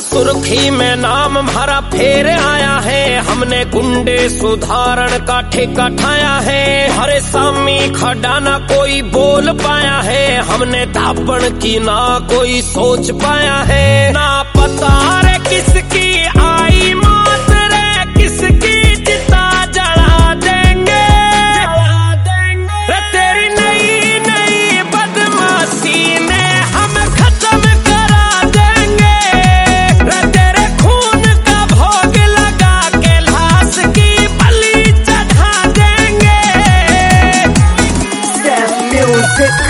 सुर्खी में नाम हमारा फेर आया है, हमने गुंडे सुधारण का ठेका ठाया है। हरे सामी खड़ा ना कोई बोल पाया है, हमने दापण की ना कोई सोच पाया है। ना पता रे किसकी आई मौत रे, किसकी चिता जला देंगे रे। तेरी नई नई बदमाशी ने हम खत्म करा देंगे रे। तेरे खून का भोग लगा के लाश की बलि चढ़ा देंगे। Step Music।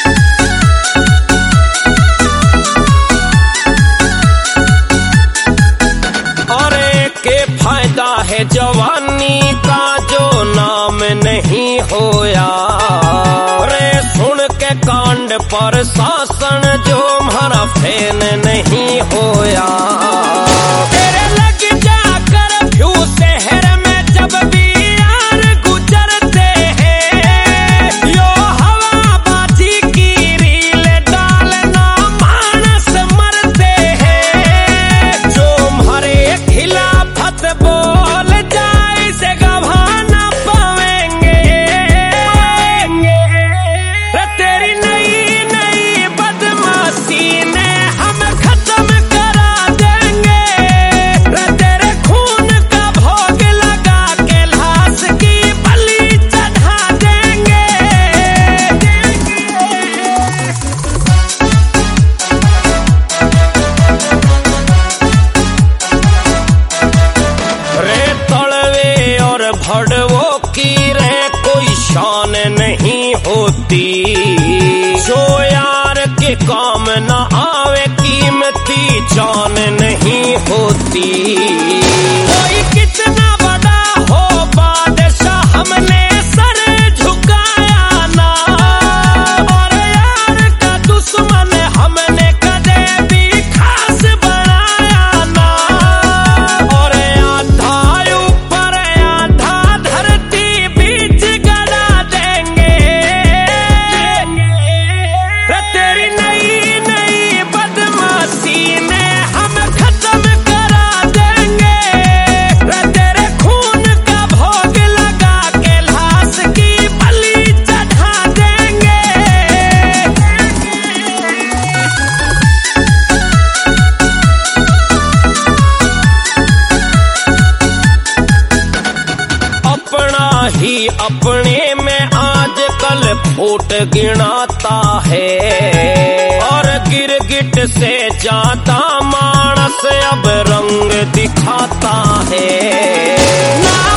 फायदा है जवानी का जो नाम नहीं होया रे। सुन के कांड पर शासन जो हमारा फैन नहीं होया। तेरे लग जा कर्फ्यू शहर में जब भी यार गुजरते हैं, यो हवा बाजी की रील डालना मानस मरते हैं। जो हमारे खिलाफ बोल जाए से गवा ना पाएंगे रे। तेरी नई नई बदमाशी ने हम खत्म करा देंगे रे। तेरे खून का भोग लगा के लाश की बलि चढ़ा देंगे। रे तड़वे और भड़वो की रे कोई शान नहीं होती, जो यार के काम न आवे कीमती जान नहीं होती। कोई कितना बड़ा हो बादशाह हमने सर झुकाया ना, और यार का दुश्मन हमने कदे भी खास बनाया ना। और आधा ऊपर आधा धरती बीच गड़ा देंगे रे। तेरी नई नई बदमाशी ने हम खत्म करा देंगे रे। तेरे खून का भोग लगा के लाश की बलि चढ़ा देंगे। अपना ही अपने में आजकल फूट गिनाता है, और गिरगिट से ज्यादा मानस अब रंग दिखाता है ना।